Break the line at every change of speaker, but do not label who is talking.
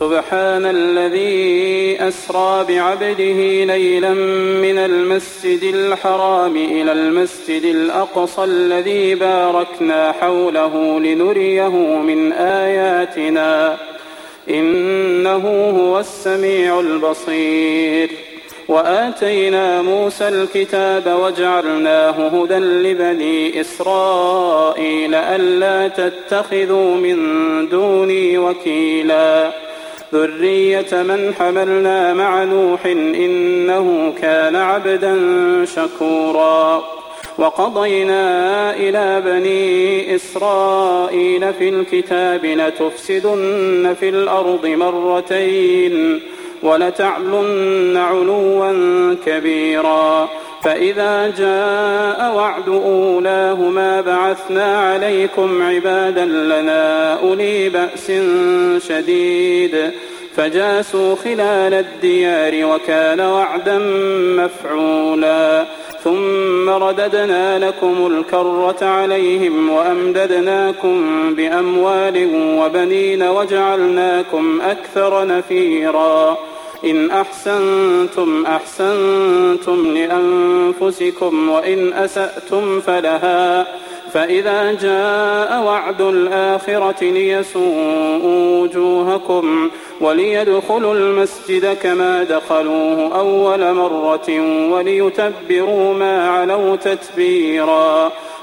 سبحان الذي أسرى بعبده ليلا من المسجد الحرام إلى المسجد الأقصى الذي باركنا حوله لنريه من آياتنا إنه هو السميع البصير. وآتينا موسى الكتاب وجعلناه هدى لبني إسرائيل ألا تتخذوا من دوني وكيلا ذرية من حملنا مع نوح إنه كان عبدا شكورا. وقضينا إلى بني إسرائيل في الكتاب لتفسدن في الأرض مرتين ولتعلن علوا كبيرا. فإذا جاء وعد أولاهما بعثنا عليكم عبادا لنا أولي بأس شديد فجاسوا خلال الديار وكان وعدا مفعولا. ثم رددنا لكم الكرة عليهم وأمددناكم بأموال وبنين وجعلناكم أكثر نفيرا. إن أحسنتم أحسنتم لأنفسكم وإن أسأتم فلها. فإذا جاء وعد الآخرة ليسوءوا وجوهكم وليدخلوا المسجد كما دخلوه أول مرة وليتبروا ما علوا تتبيرا.